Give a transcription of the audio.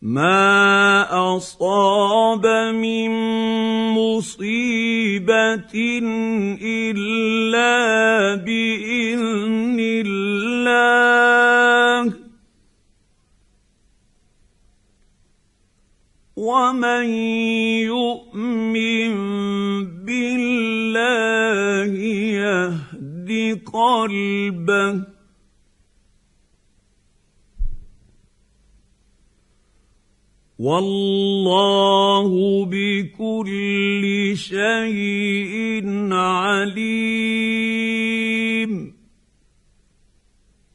ما اصاب من مصيبه الا باذن الله ومن يؤمن بالله يهد قلبه والله بكل شيء عليم.